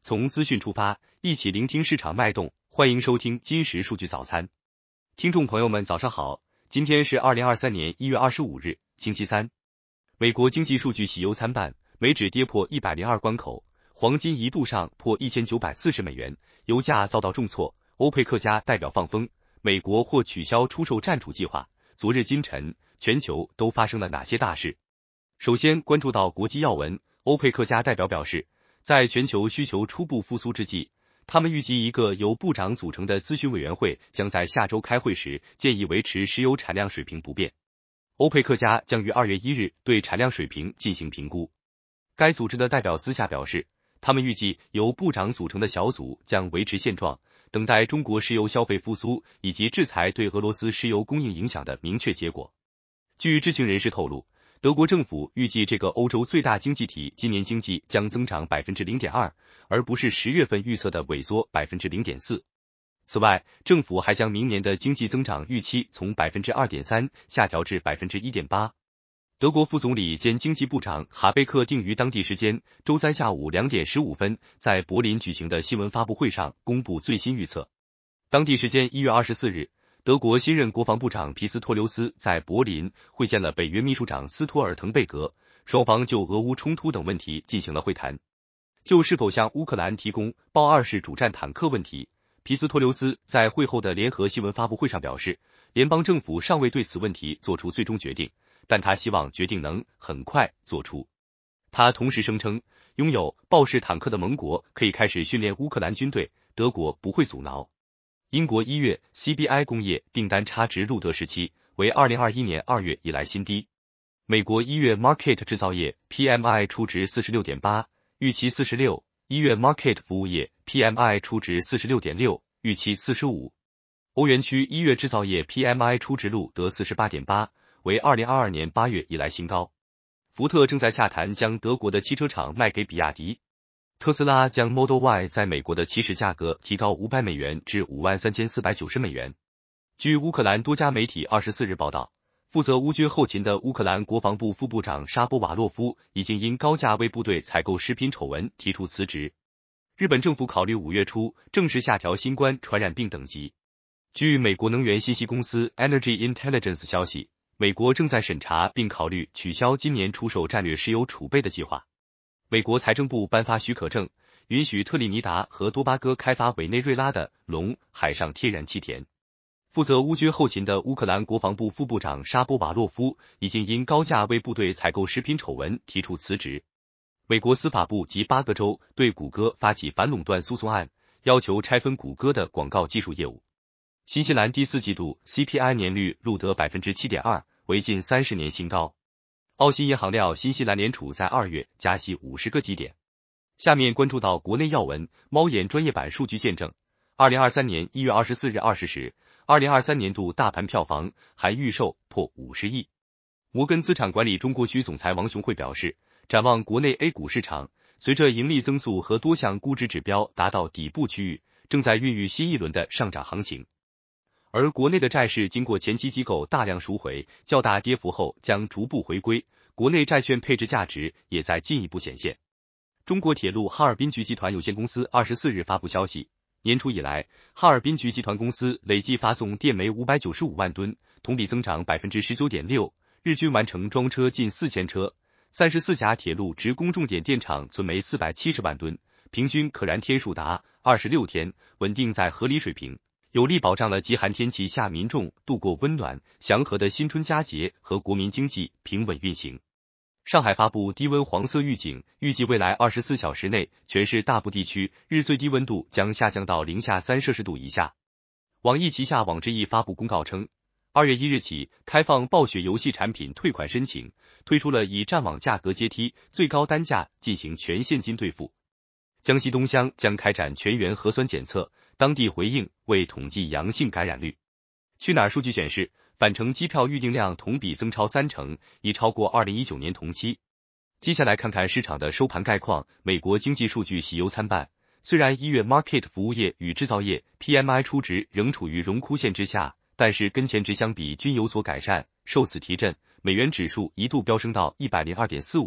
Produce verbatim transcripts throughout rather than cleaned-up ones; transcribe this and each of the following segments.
从资讯出发，一起聆听市场脉动。欢迎收听今时数据早餐。听众朋友们早上好，今天是二零二三年一月二十五日，星期三。美国经济数据喜忧参半，美指跌破一百零二关口，黄金一度上破一千九百四十美元，油价遭到重挫，欧佩克加代表放风，美国或取消出售占储计划。昨日今晨，全球都发生了哪些大事？首先关注到国际要闻，欧佩克加代表表示，在全球需求初步复苏之际，他们预计一个由部长组成的咨询委员会将在下周开会时建议维持石油产量水平不变。欧佩克加将于二月一日对产量水平进行评估。该组织的代表私下表示，他们预计由部长组成的小组将维持现状，等待中国石油消费复苏以及制裁对俄罗斯石油供应影响的明确结果。据知情人士透露，德国政府预计这个欧洲最大经济体今年经济将增长 百分之零点二， 而不是十月份预测的萎缩 百分之零点四。此外，政府还将明年的经济增长预期从 百分之二点三 下调至 百分之一点八。德国副总理兼经济部长哈贝克定于当地时间周三下午两点十五分在柏林举行的新闻发布会上公布最新预测。当地时间一月二十四日，德国新任国防部长皮斯托留斯在柏林会见了北约秘书长斯托尔滕贝格，双方就俄乌冲突等问题进行了会谈。就是否向乌克兰提供豹二式主战坦克问题，皮斯托留斯在会后的联合新闻发布会上表示，联邦政府尚未对此问题做出最终决定，但他希望决定能很快做出。他同时声称，拥有豹式坦克的盟国可以开始训练乌克兰军队，德国不会阻挠。英国一月 C B I 工业订单差值录得时期为二零二一年二月以来新低。美国一月 Market 制造业 P M I 初值 四十六点八， 预期四十六。一月 Market 服务业 P M I 初值 四十六点六， 预期四十五。欧元区一月制造业 P M I 初值录得 四十八点八， 为二零二二年八月以来新高。福特正在洽谈将德国的汽车厂卖给比亚迪。特斯拉将 Model Y 在美国的起始价格提高五百美元至 五万三千四百九十美元。据乌克兰多家媒体二十四日报道，负责乌军后勤的乌克兰国防部副部长沙波瓦洛夫已经因高价为部队采购食品丑闻提出辞职。日本政府考虑五月初正式下调新冠传染病等级。据美国能源信息公司 Energy Intelligence 消息，美国正在审查并考虑取消今年出售战略石油储备的计划。美国财政部颁发许可证，允许特立尼达和多巴哥开发委内瑞拉的龙海上天然气田。负责乌军后勤的乌克兰国防部副部长沙波瓦洛夫已经因高价为部队采购食品丑闻提出辞职。美国司法部及八个州对谷歌发起反垄断诉讼案，要求拆分谷歌的广告技术业务。新西兰第四季度 C P I 年率录得 百分之七点二， 为近三十年新高。澳新银行料新西兰联储在二月加息五十个基点。下面关注到国内要闻，猫眼专业版数据见证，二零二三年一月二十四日二十时，二零二三年度大盘票房含预售破五十亿。摩根资产管理中国区总裁王雄会表示，展望国内 A 股市场，随着盈利增速和多项估值指标达到底部区域，正在孕育新一轮的上涨行情。而国内的债市经过前期机构大量赎回，较大跌幅后将逐步回归，国内债券配置价值也在进一步显现。中国铁路哈尔滨局集团有限公司二十四日发布消息，年初以来，哈尔滨局集团公司累计发送电煤五百九十五万吨，同比增长 百分之十九点六， 日均完成装车近四千车。三十四家铁路职工重点电厂存煤四百七十万吨，平均可燃天数达二十六天，稳定在合理水平，有力保障了极寒天气下民众度过温暖祥和的新春佳节和国民经济平稳运行。上海发布低温黄色预警，预计未来二十四小时内全市大部地区日最低温度将下降到零下三摄氏度以下。网易旗下网之易发布公告称，二月一日起开放暴雪游戏产品退款申请，推出了以战网价格阶梯最高单价进行全现金兑付。江西东乡将开展全员核酸检测，当地回应为统计阳性感染率。去哪儿数据显示，返程机票预订量同比增超三成，已超过二零一九年同期。接下来看看市场的收盘概况，美国经济数据喜忧参半，虽然一月 Market 服务业与制造业 P M I 初值仍处于荣枯线之下，但是跟前值相比均有所改善，受此提振，美元指数一度飙升到 一百零二点四五，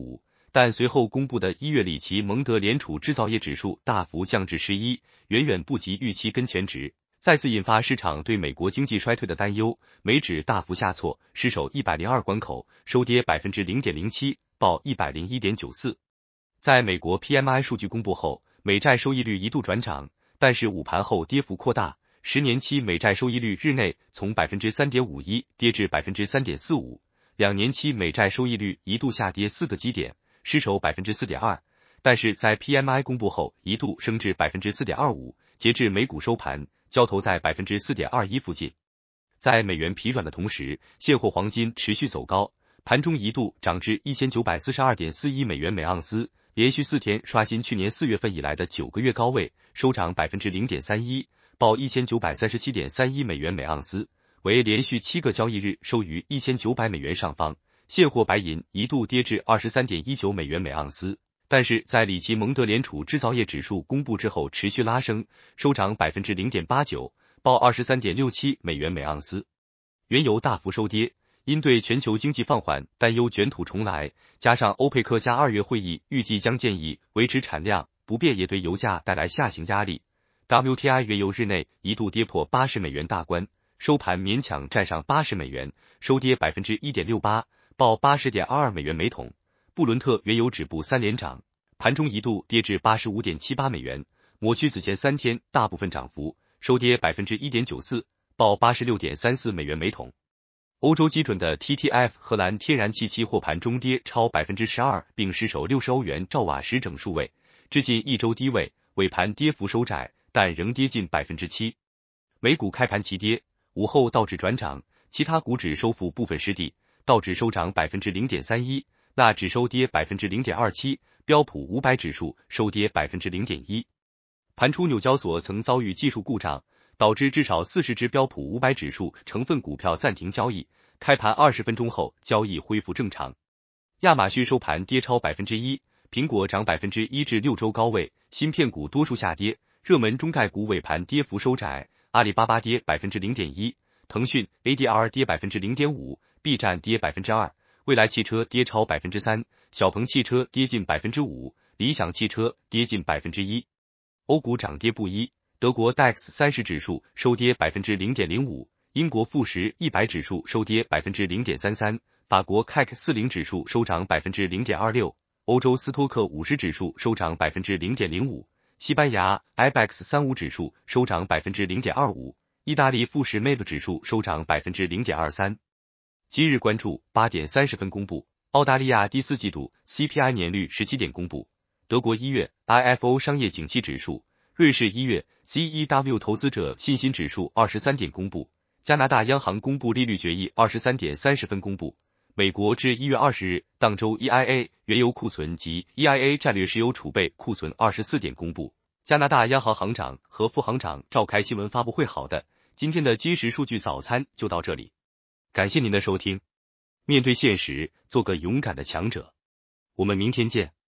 但随后公布的一月里奇蒙德联储制造业指数大幅降至十一，远远不及预期跟前值，再次引发市场对美国经济衰退的担忧，美指大幅下挫，失守一百零二关口，收跌 百分之零点零七， 报 一百零一点九四。在美国 P M I 数据公布后，美债收益率一度转涨，但是午盘后跌幅扩大，十年期美债收益率日内从 百分之三点五一 跌至 百分之三点四五， 两年期美债收益率一度下跌四个基点，失守 百分之四点二， 但是在 P M I 公布后一度升至 百分之四点二五， 截至美股收盘，交投在 百分之四点二一 附近。在美元疲软的同时，现货黄金持续走高，盘中一度涨至 一千九百四十二点四一美元每盎司，连续四天刷新去年四月份以来的九个月高位，收涨 百分之零点三一， 报 一千九百三十七点三一美元每盎司，为连续七个交易日收于一千九百美元上方。现货白银一度跌至 二十三点一九美元每盎司，但是在里奇蒙德联储制造业指数公布之后持续拉升，收涨 百分之零点八九， 报 二十三点六七美元每盎司。原油大幅收跌，因对全球经济放缓担忧卷土重来，加上欧佩克加二月会议预计将建议维持产量不变，也对油价带来下行压力。W T I 原油日内一度跌破八十美元大关，收盘勉强站上八十美元，收跌 百分之一点六八， 报 八十点二二美元每桶。布伦特原油止步三连涨，盘中一度跌至 八十五点七八美元，抹去此前三天大部分涨幅，收跌 百分之一点九四， 报 八十六点三四美元每桶。欧洲基准的 T T F 荷兰天然气期货盘中跌超 百分之十二， 并失守六十欧元兆瓦时整数位，至近一周低位，尾盘跌幅收窄，但仍跌近 百分之七。美股开盘齐跌，午后道指转涨，其他股指收复部分失地，道指收涨 百分之零点三一， 纳指收跌 百分之零点二七， 标普五百指数收跌 百分之零点一。盘初纽交所曾遭遇技术故障，导致至少四十只标普五百指数成分股票暂停交易，开盘二十分钟后交易恢复正常。亚马逊收盘跌超 百分之一， 苹果涨 百分之一 至六周高位，芯片股多数下跌，热门中概股尾盘跌幅收窄，阿里巴巴跌 百分之零点一， 腾讯 A D R 跌 百分之零点五， B 站跌 百分之二， 蔚来汽车跌超 百分之三， 小鹏汽车跌近 百分之五， 理想汽车跌近 百分之一。 欧股涨跌不一，德国 D A X 三十指数收跌 百分之零点零五， 英国富时一百指数收跌 百分之零点三三， 法国 C A C 四十指数收涨 百分之零点二六， 欧洲斯托克五十指数收涨 百分之零点零五， 西班牙 I B E X 三十五指数收涨 百分之零点二五， 意大利富时 M A B 指数收涨 百分之零点二三。 今日关注八点三十分公布，澳大利亚第四季度 C P I 年率十七点公布，德国一月 I F O 商业景气指数，瑞士一月 C E W 投资者信心指数二十三点公布，加拿大央行公布利率决议二十三点三十分公布，美国至一月二十日当周 E I A 原油库存及 E I A 战略石油储备库存二十四点公布，加拿大央行行长和副行长召开新闻发布会。好的，今天的今时数据早餐就到这里，感谢您的收听。面对现实，做个勇敢的强者。我们明天见。